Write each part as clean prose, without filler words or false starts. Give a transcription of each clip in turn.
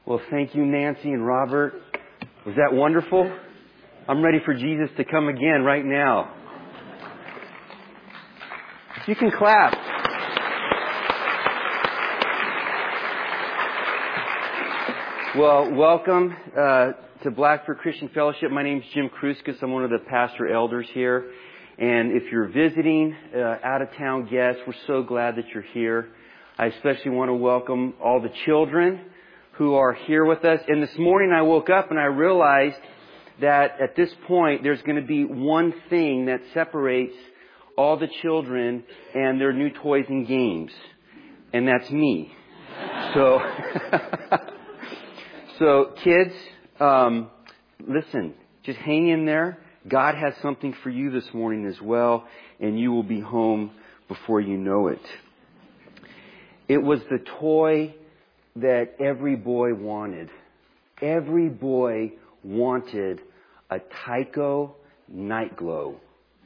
Well, thank you, Nancy and Robert. Was that wonderful? I'm ready for Jesus to come again right now. You can clap. Well, welcome to Blackford Christian Fellowship. My name is Jim Kruskus. I'm one of the pastor elders here. And if you're visiting, out-of-town guests, we're so glad that you're here. I especially want to welcome all the children who are here with us. And this morning I woke up and I realized that at this point there's going to be one thing that separates all the children and their new toys and games. And that's me. So kids, listen, just hang in there. God has something for you this morning as well, and you will be home before you know it. It was the toy that every boy wanted. Every boy wanted a Tyco Night Glow.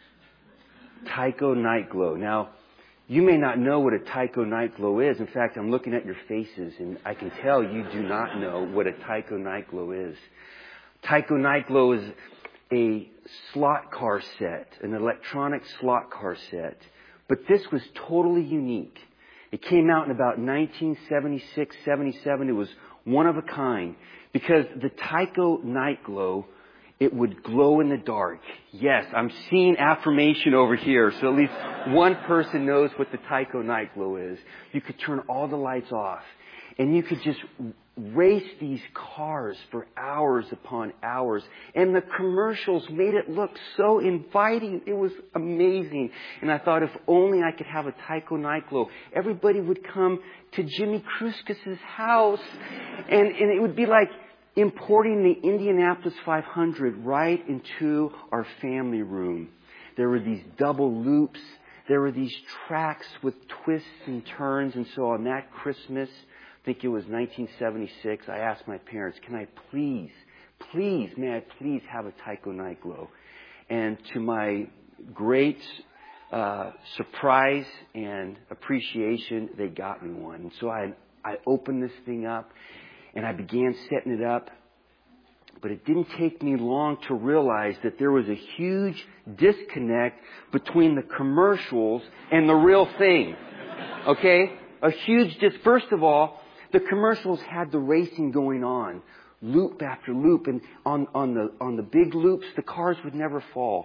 Tyco Night Glow. Now, you may not know what a Tyco Night Glow is. In fact, I'm looking at your faces, and I can tell you do not know what a Tyco Night Glow is. Tyco Night Glow is a slot car set, an electronic slot car set. But this was totally unique. It came out in about 1976, 77. It was one of a kind because the Tyco Night Glow, it would glow in the dark. Yes, I'm seeing affirmation over here, so at least one person knows what the Tyco Night Glow is. You could turn all the lights off, and you could just race these cars for hours upon hours. And the commercials made it look so inviting. It was amazing. And I thought if only I could have a Tyco Night Glow, everybody would come to Jimmy Kruskus' house, and it would be like importing the Indianapolis 500 right into our family room. There were these double loops. There were these tracks with twists and turns. And so on that Christmas, I think it was 1976, I asked my parents, can I please, may I please have a Tyco Night Glow? And to my great surprise and appreciation, they got me one. And so I opened this thing up, and I began setting it up. But it didn't take me long to realize that there was a huge disconnect between the commercials and the real thing. Okay? A huge First of all, the commercials had the racing going on, loop after loop, and on the big loops, the cars would never fall.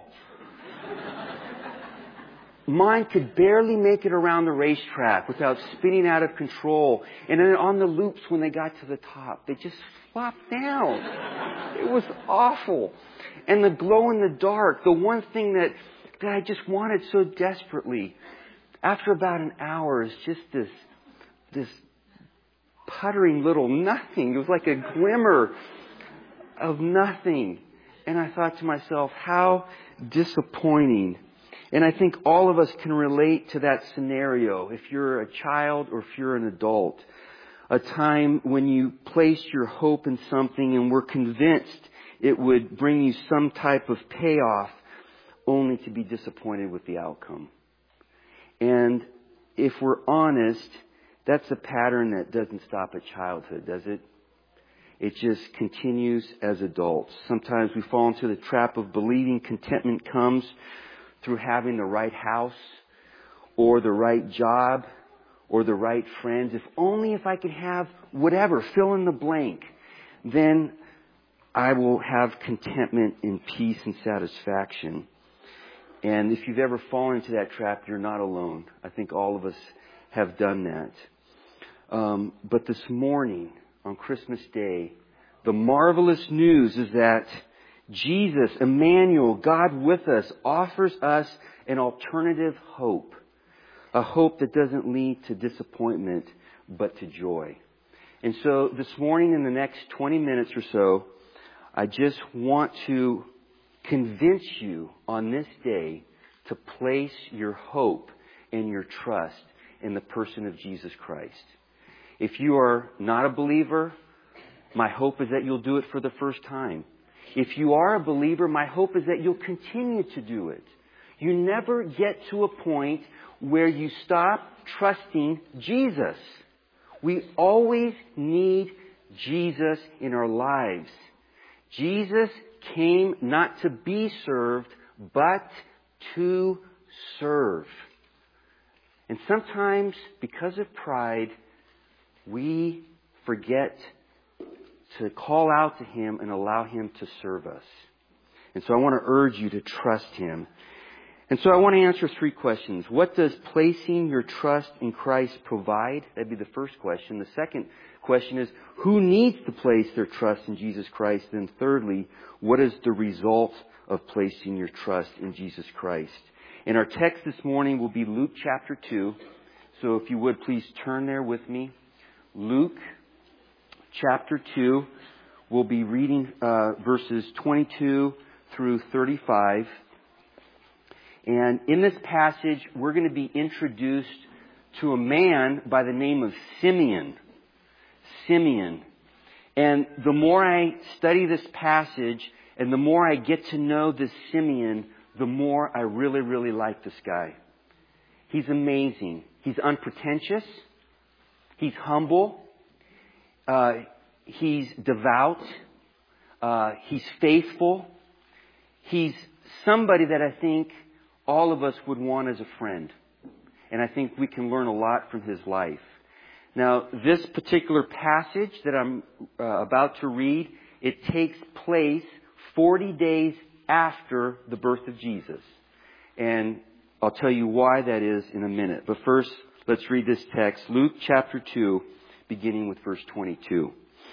Mine could barely make it around the racetrack without spinning out of control. And then on the loops, when they got to the top, they just flopped down. It was awful. And the glow in the dark, the one thing that I just wanted so desperately, after about an hour, is just this puttering little nothing. It was like a glimmer of nothing. And I thought to myself, how disappointing. And I think all of us can relate to that scenario. If you're a child or if you're an adult, a time when you placed your hope in something and were convinced it would bring you some type of payoff, only to be disappointed with the outcome. And if we're honest, that's a pattern that doesn't stop at childhood, does it? It just continues as adults. Sometimes we fall into the trap of believing contentment comes through having the right house or the right job or the right friends. If I could have whatever, fill in the blank, then I will have contentment and peace and satisfaction. And if you've ever fallen into that trap, you're not alone. I think all of us have done that. But this morning, on Christmas Day, the marvelous news is that Jesus, Emmanuel, God with us, offers us an alternative hope. A hope that doesn't lead to disappointment, but to joy. And so this morning, in the next 20 minutes or so, I just want to convince you on this day to place your hope and your trust in the person of Jesus Christ. If you are not a believer, my hope is that you'll do it for the first time. If you are a believer, my hope is that you'll continue to do it. You never get to a point where you stop trusting Jesus. We always need Jesus in our lives. Jesus came not to be served, but to serve. And sometimes, because of pride, we forget to call out to Him and allow Him to serve us. And so I want to urge you to trust Him. And so I want to answer 3 questions. What does placing your trust in Christ provide? That'd be the first question. The second question is, who needs to place their trust in Jesus Christ? And thirdly, what is the result of placing your trust in Jesus Christ? And our text this morning will be Luke chapter 2. So if you would, please turn there with me. Luke chapter 2. We'll be reading verses 22 through 35. And in this passage, we're going to be introduced to a man by the name of Simeon. Simeon. And the more I study this passage and the more I get to know this Simeon, the more I really, really like this guy. He's amazing. He's unpretentious. He's humble. He's devout. He's faithful. He's somebody that I think all of us would want as a friend. And I think we can learn a lot from his life. Now, this particular passage that I'm about to read, it takes place 40 days after the birth of Jesus. And I'll tell you why that is in a minute. But first, let's read this text. Luke chapter 2, beginning with verse 22.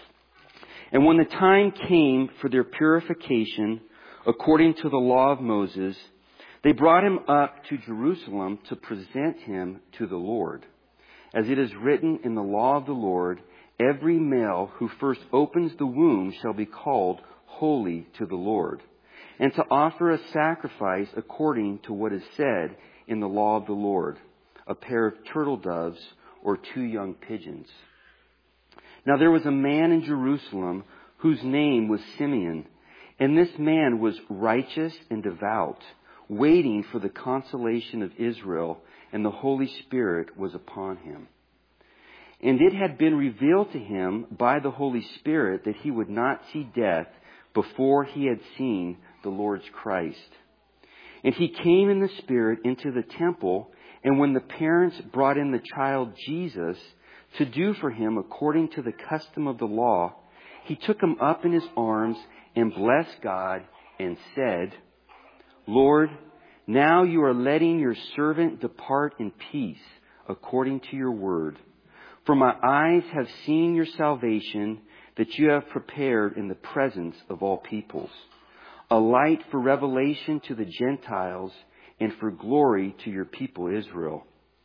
And when the time came for their purification, according to the law of Moses, they brought him up to Jerusalem to present him to the Lord. As it is written in the law of the Lord, every male who first opens the womb shall be called holy to the Lord, and to offer a sacrifice according to what is said in the law of the Lord, a pair of turtle doves or 2 young pigeons. Now there was a man in Jerusalem whose name was Simeon, and this man was righteous and devout, waiting for the consolation of Israel, and the Holy Spirit was upon him. And it had been revealed to him by the Holy Spirit that he would not see death before he had seen the Lord's Christ. And he came in the Spirit into the temple, and when the parents brought in the child Jesus to do for him according to the custom of the law, he took him up in his arms and blessed God and said, Lord, now you are letting your servant depart in peace according to your word. For my eyes have seen your salvation that you have prepared in the presence of all peoples, a light for revelation to the Gentiles and for glory to your people Israel.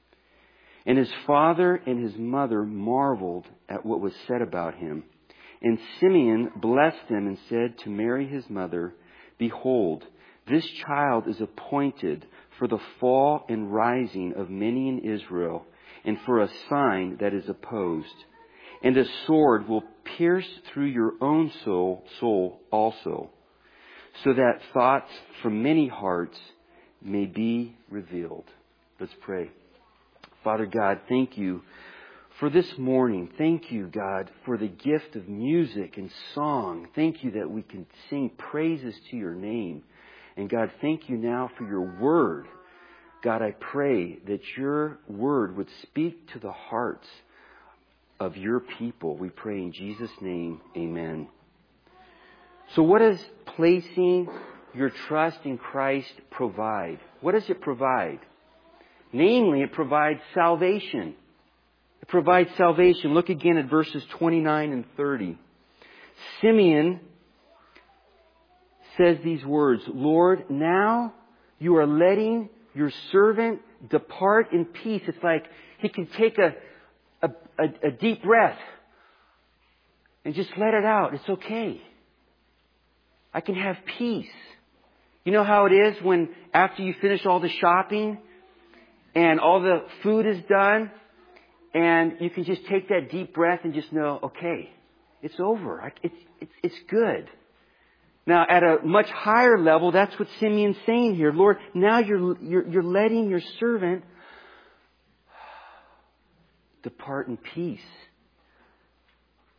And his father and his mother marveled at what was said about him. And Simeon blessed them and said to Mary his mother, Behold, this child is appointed for the fall and rising of many in Israel, and for a sign that is opposed. And a sword will pierce through your own soul also, so that thoughts from many hearts may be revealed. Let's pray. Father God, thank you for this morning. Thank you, God, for the gift of music and song. Thank you that we can sing praises to your name. And God, thank you now for your word. God, I pray that your word would speak to the hearts of your people. We pray in Jesus' name, amen. So what does placing your trust in Christ provide? What does it provide? Namely, it provides salvation. It provides salvation. Look again at verses 29 and 30. Simeon says these words, Lord, now you are letting your servant depart in peace. It's like he can take a deep breath and just let it out. It's okay. I can have peace. You know how it is when after you finish all the shopping and all the food is done and you can just take that deep breath and just know, okay, it's over. It's good. Now, at a much higher level, that's what Simeon's saying here. Lord, now you're letting your servant depart in peace.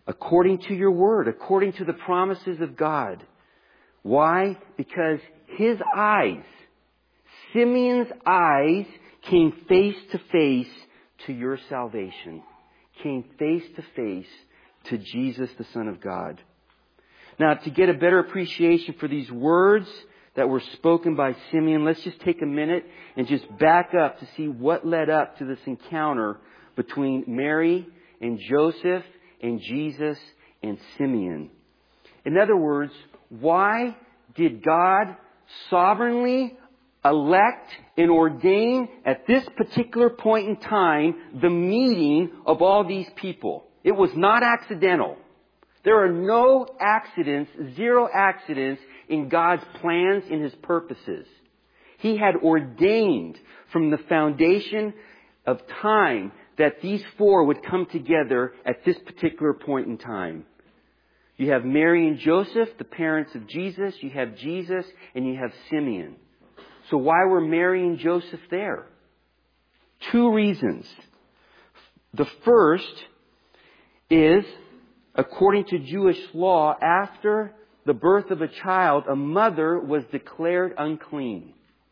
according to your word, according to the promises of God. Why? Because his eyes, Simeon's eyes, came face to face to your salvation. Came face to face to Jesus, the Son of God. Now, to get a better appreciation for these words that were spoken by Simeon, let's just take a minute and just back up to see what led up to this encounter between Mary and Joseph and Jesus and Simeon. In other words, why did God sovereignly elect and ordain at this particular point in time the meeting of all these people? It was not accidental. There are no accidents, zero accidents in God's plans and His purposes. He had ordained from the foundation of time that these four would come together at this particular point in time. You have Mary and Joseph, the parents of Jesus. You have Jesus, and you have Simeon. So why were Mary and Joseph there? Two reasons. The first is, according to Jewish law, after the birth of a child, a mother was declared unclean.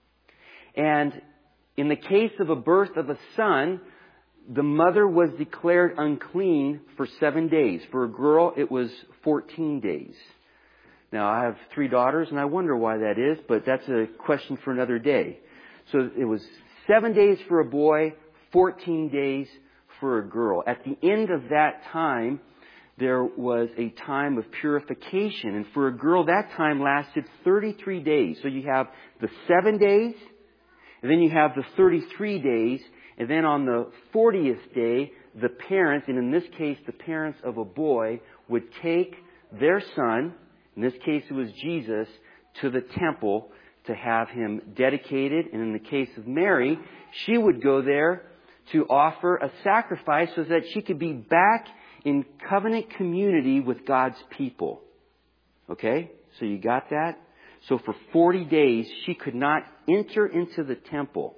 And in the case of a birth of a son, the mother was declared unclean for 7 days. For a girl, it was 14 days. Now, I have 3 daughters, and I wonder why that is, but that's a question for another day. So it was 7 days for a boy, 14 days for a girl. At the end of that time, there was a time of purification. And for a girl, that time lasted 33 days. So you have the 7 days, and then you have the 33 days, and then on the 40th day, the parents, and in this case, the parents of a boy, would take their son, in this case it was Jesus, to the temple to have him dedicated. And in the case of Mary, she would go there to offer a sacrifice so that she could be back in covenant community with God's people. Okay? So you got that? So for 40 days, she could not enter into the temple.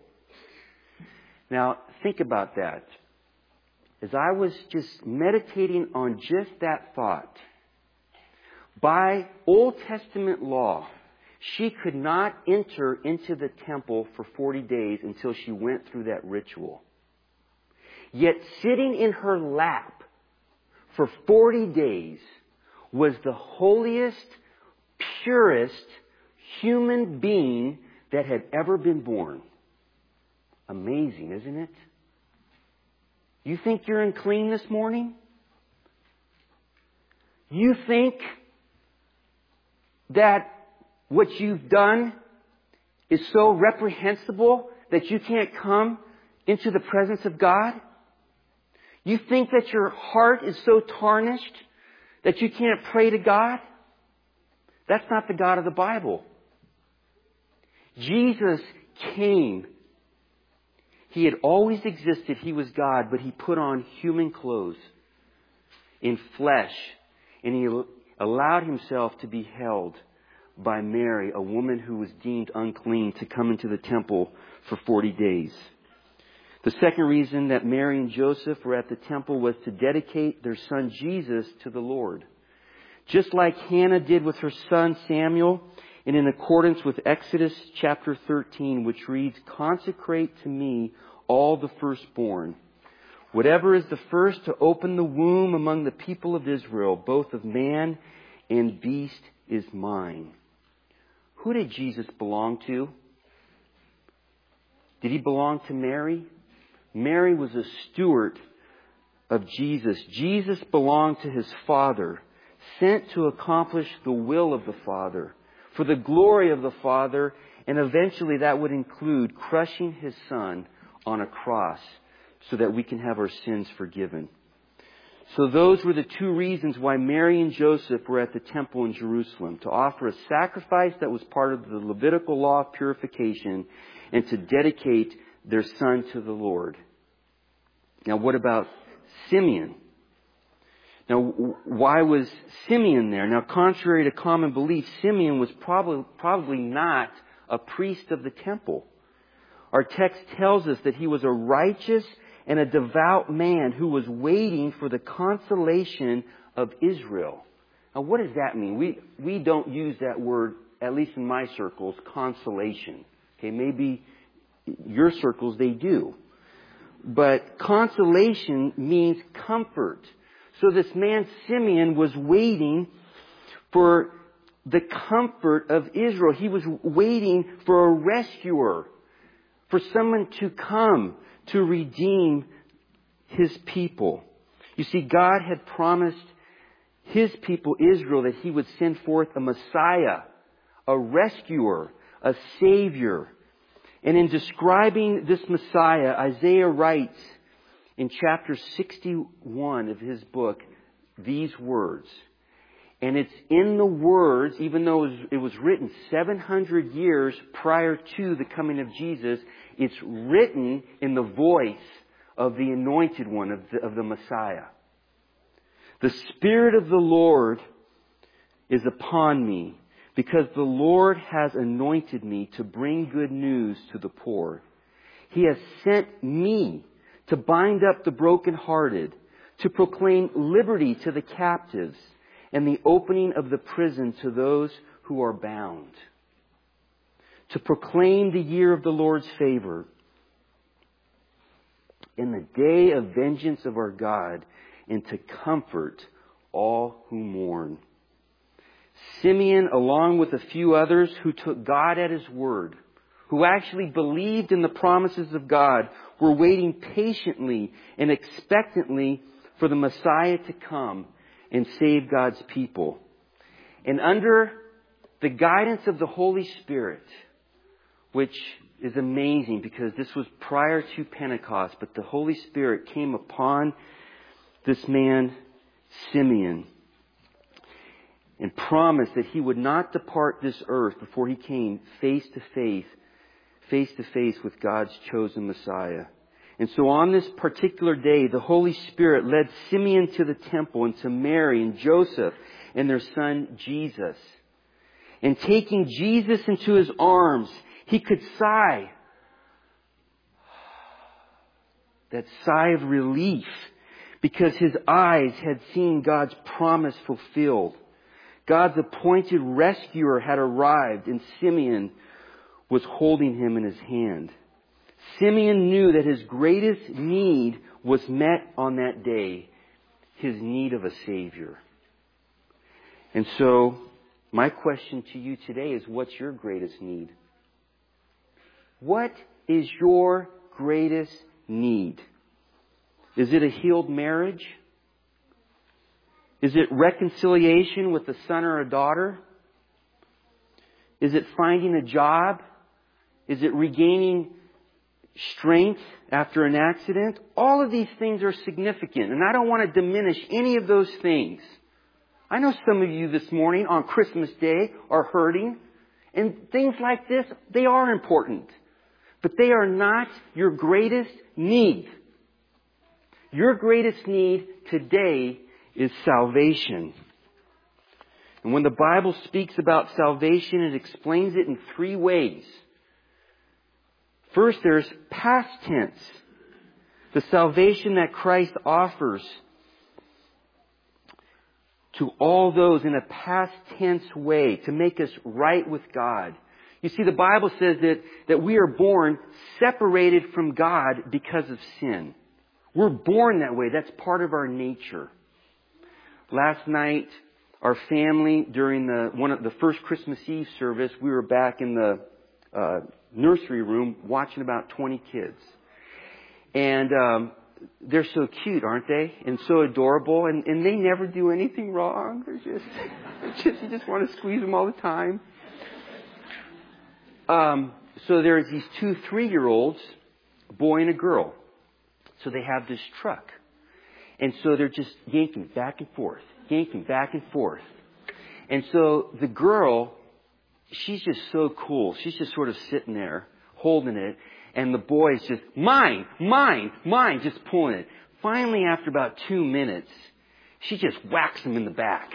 Now, think about that. As I was just meditating on just that thought, by Old Testament law, she could not enter into the temple for 40 days until she went through that ritual. Yet sitting in her lap for 40 days was the holiest, purest human being that had ever been born. Amazing, isn't it? You think you're unclean this morning? You think that what you've done is so reprehensible that you can't come into the presence of God? You think that your heart is so tarnished that you can't pray to God? That's not the God of the Bible. Jesus came. He had always existed. He was God, but He put on human clothes in flesh. And He allowed Himself to be held by Mary, a woman who was deemed unclean, to come into the temple for 40 days. The second reason that Mary and Joseph were at the temple was to dedicate their son Jesus to the Lord. Just like Hannah did with her son Samuel, and in accordance with Exodus chapter 13, which reads, "Consecrate to me all the firstborn. Whatever is the first to open the womb among the people of Israel, both of man and beast, is mine." Who did Jesus belong to? Did He belong to Mary? Mary was a steward of Jesus. Jesus belonged to His Father, sent to accomplish the will of the Father, for the glory of the Father, and eventually that would include crushing His Son on a cross so that we can have our sins forgiven. So those were the two reasons why Mary and Joseph were at the temple in Jerusalem: to offer a sacrifice that was part of the Levitical law of purification, and to dedicate their son to the Lord. Now, what about Simeon? Now, why was Simeon there? Now, contrary to common belief, Simeon was probably not a priest of the temple. Our text tells us that he was a righteous and a devout man who was waiting for the consolation of Israel. Now, what does that mean? We don't use that word, at least in my circles, consolation. Okay, maybe your circles, they do. But consolation means comfort. So this man, Simeon, was waiting for the comfort of Israel. He was waiting for a rescuer, for someone to come to redeem His people. You see, God had promised His people, Israel, that He would send forth a Messiah, a rescuer, a Savior. And in describing this Messiah, Isaiah writes in chapter 61 of his book these words. And it's in the words, even though it was written 700 years prior to the coming of Jesus, it's written in the voice of the Anointed One, of the Messiah. The Spirit of the Lord is upon me, because the Lord has anointed me to bring good news to the poor. He has sent me to bind up the brokenhearted, to proclaim liberty to the captives, and the opening of the prison to those who are bound. To proclaim the year of the Lord's favor, in the day of vengeance of our God, and to comfort all who mourn. Simeon, along with a few others who took God at His word, who actually believed in the promises of God, were waiting patiently and expectantly for the Messiah to come and save God's people. And under the guidance of the Holy Spirit, which is amazing because this was prior to Pentecost, but the Holy Spirit came upon this man, Simeon, and promised that he would not depart this earth before he came face to face with God's chosen Messiah. And so on this particular day, the Holy Spirit led Simeon to the temple, and to Mary and Joseph and their son Jesus. And taking Jesus into His arms, he could sigh. That sigh of relief, because his eyes had seen God's promise fulfilled. God's appointed rescuer had arrived, and Simeon was holding him in his hand. Simeon knew that his greatest need was met on that day, his need of a Savior. And so, my question to you today is, what's your greatest need? What is your greatest need? Is it a healed marriage? Is it reconciliation with a son or a daughter? Is it finding a job? Is it regaining strength after an accident? All of these things are significant, and I don't want to diminish any of those things. I know some of you this morning on Christmas Day are hurting, and things like this, they are important. But they are not your greatest need. Your greatest need today is salvation. And when the Bible speaks about salvation, it explains it in three ways. First, there's past tense. The salvation that Christ offers to all those in a past tense way to make us right with God. You see, the Bible says that we are born separated from God because of sin. We're born that way. That's part of our nature. Last night, our family, during the first Christmas Eve service, we were back in the nursery room watching about 20 kids. And they're so cute, aren't they? And so adorable. And they never do anything wrong. They're you just want to squeeze them all the time. So there's these 2 3-year-olds, a boy and a girl. So they have this truck. And so they're just yanking back and forth. And so the girl, she's just so cool. She's just sort of sitting there, holding it. And the boy's just, mine, just pulling it. Finally, after about 2 minutes, she just whacks him in the back.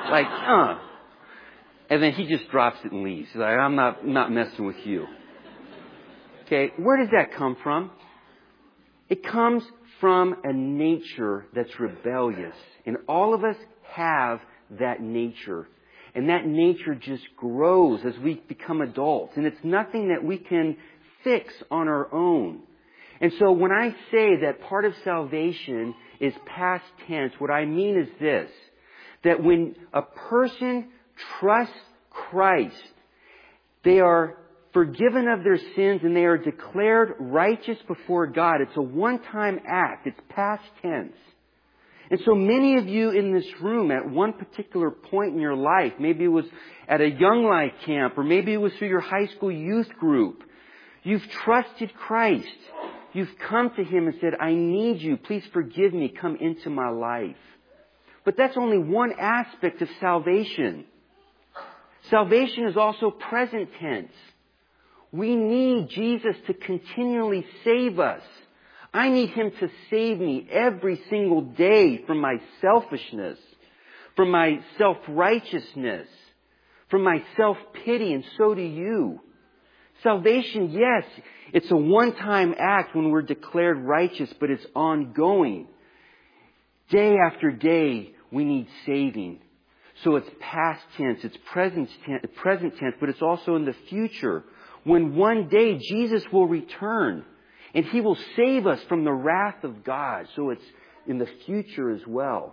And then he just drops it and leaves. He's like, I'm not messing with you. Okay, where does that come from? It comes from a nature that's rebellious. And all of us have that nature. And that nature just grows as we become adults. And it's nothing that we can fix on our own. And so when I say that part of salvation is past tense, what I mean is this, that when a person trusts Christ, they are forgiven of their sins and they are declared righteous before God. It's a one-time act. It's past tense. And so many of you in this room at one particular point in your life, maybe it was at a Young Life camp or maybe it was through your high school youth group, you've trusted Christ. You've come to Him and said, I need you. Please forgive me. Come into my life. But that's only one aspect of salvation. Salvation is also present tense. We need Jesus to continually save us. I need Him to save me every single day from my selfishness, from my self-righteousness, from my self-pity, and so do you. Salvation, yes, it's a one-time act when we're declared righteous, but it's ongoing. Day after day, we need saving. So it's past tense, it's present tense, but it's also in the future. When one day Jesus will return and He will save us from the wrath of God. So it's in the future as well.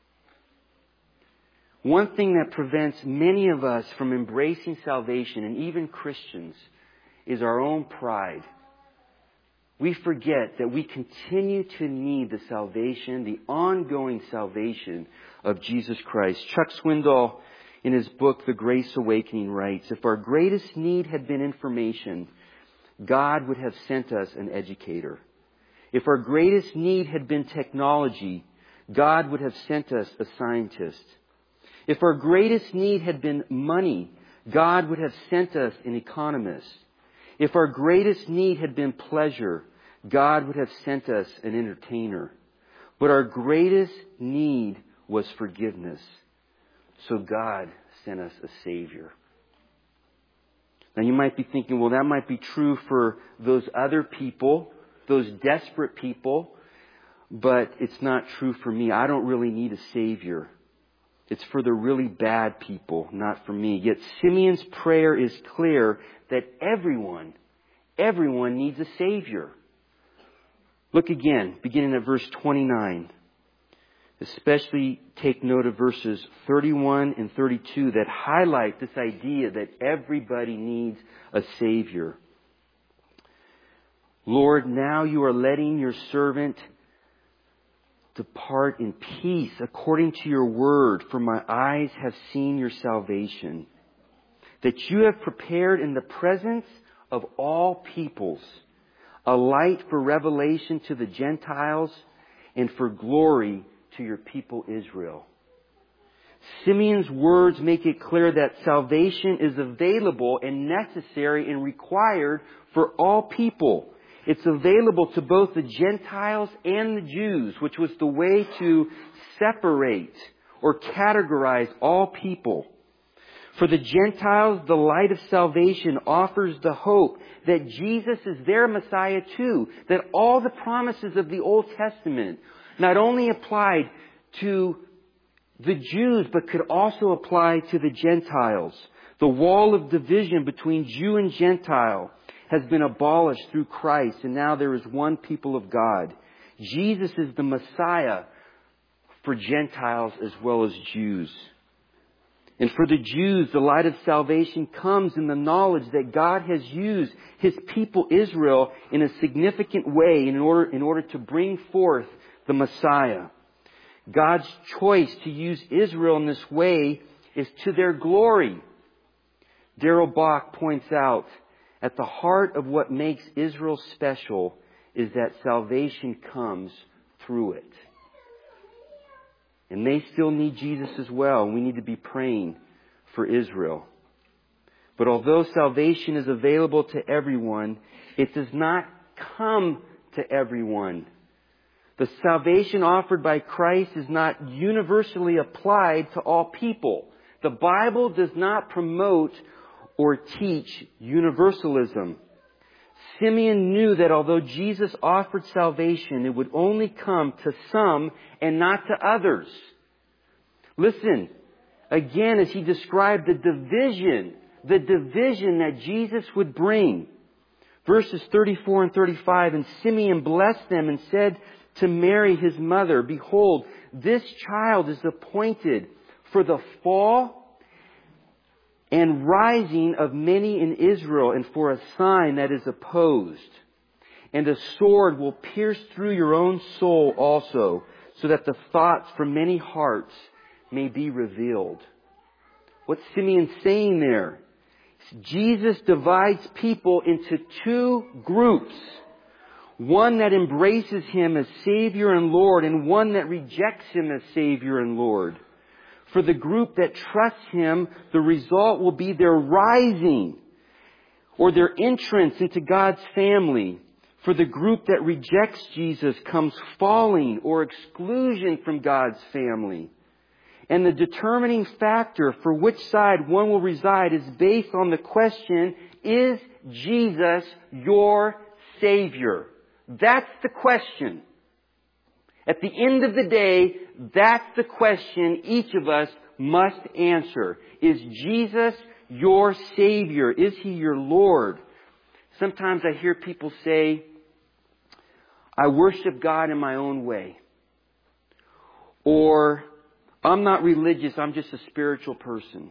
One thing that prevents many of us from embracing salvation, and even Christians, is our own pride. We forget that we continue to need the salvation, the ongoing salvation of Jesus Christ. Chuck Swindoll, in his book, The Grace Awakening, writes, if our greatest need had been information, God would have sent us an educator. If our greatest need had been technology, God would have sent us a scientist. If our greatest need had been money, God would have sent us an economist. If our greatest need had been pleasure, God would have sent us an entertainer. But our greatest need was forgiveness. So God sent us a Savior. Now you might be thinking, well, that might be true for those other people, those desperate people, but it's not true for me. I don't really need a Savior. It's for the really bad people, not for me. Yet Simeon's prayer is clear that everyone needs a Savior. Look again, beginning at verse 29. Especially take note of verses 31 and 32 that highlight this idea that everybody needs a Savior. Lord, now you are letting your servant depart in peace according to your word, for my eyes have seen your salvation, that you have prepared in the presence of all peoples a light for revelation to the Gentiles and for glory to your people Israel. Simeon's words make it clear that salvation is available and necessary and required for all people. It's available to both the Gentiles and the Jews, which was the way to separate or categorize all people. For the Gentiles, the light of salvation offers the hope that Jesus is their Messiah too, that all the promises of the Old Testament not only applied to the Jews, but could also apply to the Gentiles. The wall of division between Jew and Gentile has been abolished through Christ, and now there is one people of God. Jesus is the Messiah for Gentiles as well as Jews. And for the Jews, the light of salvation comes in the knowledge that God has used His people Israel in a significant way in order to bring forth the Messiah. God's choice to use Israel in this way is to their glory. Darrell Bock points out, at the heart of what makes Israel special is that salvation comes through it. And they still need Jesus as well. And we need to be praying for Israel. But although salvation is available to everyone, it does not come to everyone. The salvation offered by Christ is not universally applied to all people. The Bible does not promote or teach universalism. Simeon knew that although Jesus offered salvation, it would only come to some and not to others. Listen, again, as he described the division that Jesus would bring. Verses 34 and 35, and Simeon blessed them and said to Mary, his mother, Behold, this child is appointed for the fall and rising of many in Israel, and for a sign that is opposed. And a sword will pierce through your own soul also, so that the thoughts from many hearts may be revealed. What's Simeon saying there? Jesus divides people into two groups. One that embraces Him as Savior and Lord, and one that rejects Him as Savior and Lord. For the group that trusts Him, the result will be their rising or their entrance into God's family. For the group that rejects Jesus comes falling or exclusion from God's family. And the determining factor for which side one will reside is based on the question, is Jesus your Savior? That's the question. At the end of the day, that's the question each of us must answer. Is Jesus your Savior? Is He your Lord? Sometimes I hear people say, I worship God in my own way. Or, I'm not religious, I'm just a spiritual person.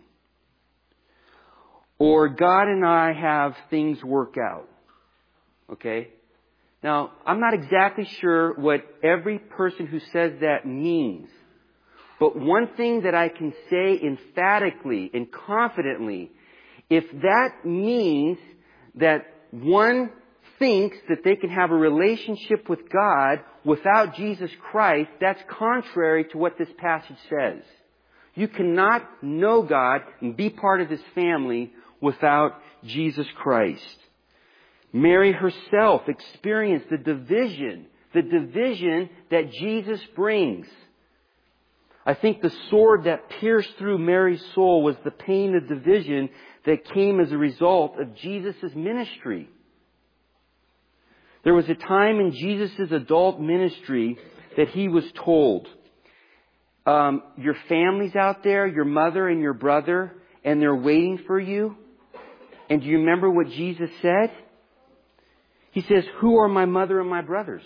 Or, God and I have things work out. Okay? Now, I'm not exactly sure what every person who says that means. But one thing that I can say emphatically and confidently, if that means that one thinks that they can have a relationship with God without Jesus Christ, that's contrary to what this passage says. You cannot know God and be part of His family without Jesus Christ. Mary herself experienced the division that Jesus brings. I think the sword that pierced through Mary's soul was the pain of division that came as a result of Jesus' ministry. There was a time in Jesus' adult ministry that He was told, your family's out there, your mother and your brother, and they're waiting for you. And do you remember what Jesus said? He says, who are my mother and my brothers?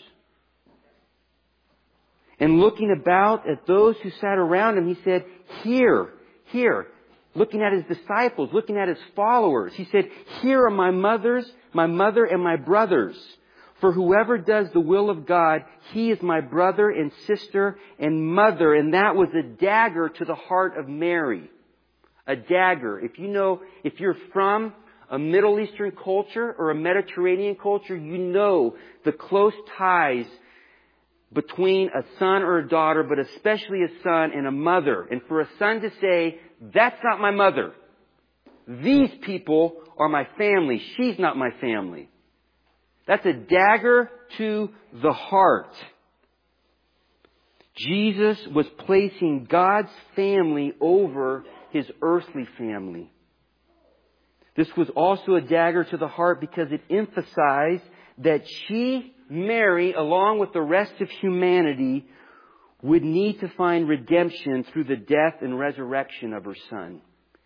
And looking about at those who sat around Him, He said, here. Looking at His disciples, looking at His followers. He said, here are my mother and my brothers. For whoever does the will of God, he is my brother and sister and mother. And that was a dagger to the heart of Mary. A dagger. If you're from a Middle Eastern culture or a Mediterranean culture, you know the close ties between a son or a daughter, but especially a son and a mother. And for a son to say, that's not my mother. These people are my family. She's not my family. That's a dagger to the heart. Jesus was placing God's family over His earthly family. This was also a dagger to the heart because it emphasized that she, Mary, along with the rest of humanity, would need to find redemption through the death and resurrection of her Son.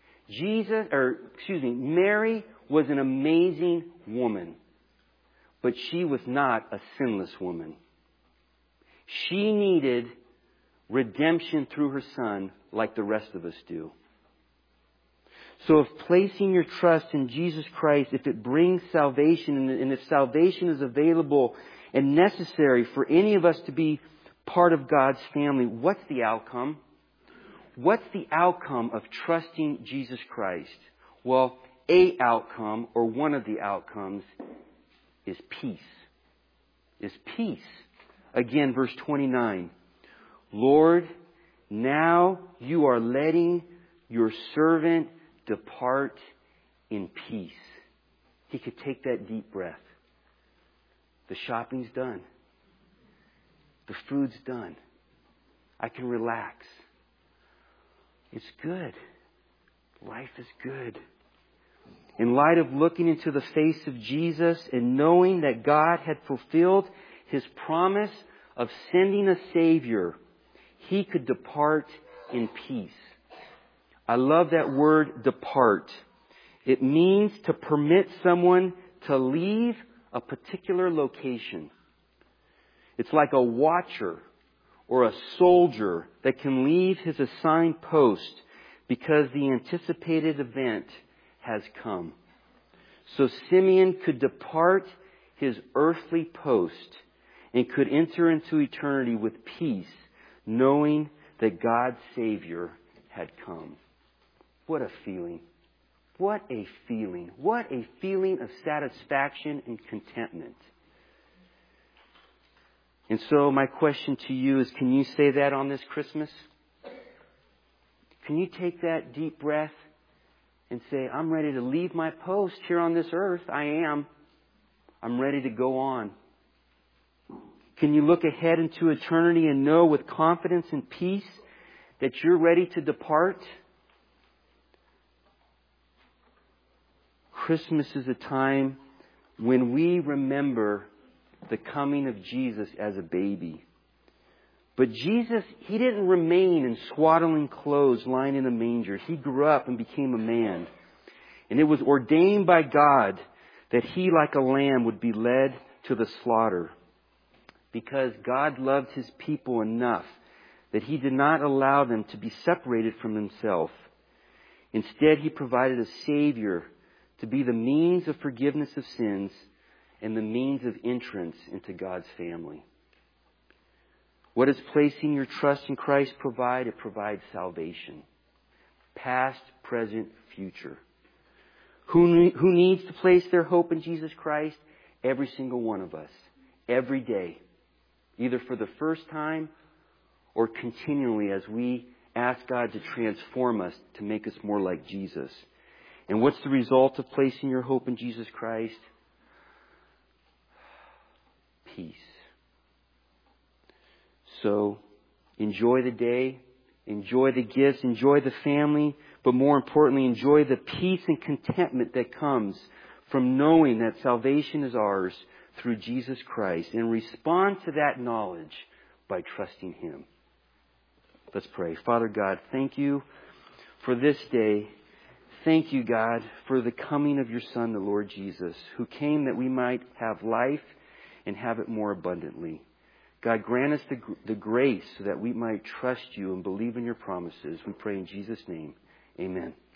Mary was an amazing woman. But she was not a sinless woman. She needed redemption through her Son like the rest of us do. So if placing your trust in Jesus Christ, if it brings salvation, and if salvation is available and necessary for any of us to be part of God's family, what's the outcome? What's the outcome of trusting Jesus Christ? Well, a outcome, or one of the outcomes, is peace. Is peace. Again, verse 29. Lord, now you are letting your servant depart in peace. He could take that deep breath. The shopping's done. The food's done. I can relax. It's good. Life is good. In light of looking into the face of Jesus and knowing that God had fulfilled His promise of sending a Savior, he could depart in peace. I love that word, depart. It means to permit someone to leave a particular location. It's like a watcher or a soldier that can leave his assigned post because the anticipated event has come. So Simeon could depart his earthly post and could enter into eternity with peace, knowing that God's Savior had come. What a feeling. What a feeling. What a feeling of satisfaction and contentment. And so my question to you is, can you say that on this Christmas? Can you take that deep breath and say, I'm ready to leave my post here on this earth? I am. I'm ready to go on. Can you look ahead into eternity and know with confidence and peace that you're ready to depart? Christmas is a time when we remember the coming of Jesus as a baby. But Jesus, He didn't remain in swaddling clothes lying in a manger. He grew up and became a man. And it was ordained by God that He, like a lamb, would be led to the slaughter. Because God loved His people enough that He did not allow them to be separated from Himself. Instead, He provided a Savior to be the means of forgiveness of sins and the means of entrance into God's family. What does placing your trust in Christ provide? It provides salvation. Past, present, future. Who needs to place their hope in Jesus Christ? Every single one of us. Every day. Either for the first time or continually as we ask God to transform us to make us more like Jesus. And what's the result of placing your hope in Jesus Christ? Peace. So, enjoy the day, enjoy the gifts, enjoy the family, but more importantly, enjoy the peace and contentment that comes from knowing that salvation is ours through Jesus Christ, and respond to that knowledge by trusting Him. Let's pray. Father God, thank You for this day. Thank You, God, for the coming of Your Son, the Lord Jesus, who came that we might have life and have it more abundantly. God, grant us the grace so that we might trust You and believe in Your promises. We pray in Jesus' name. Amen.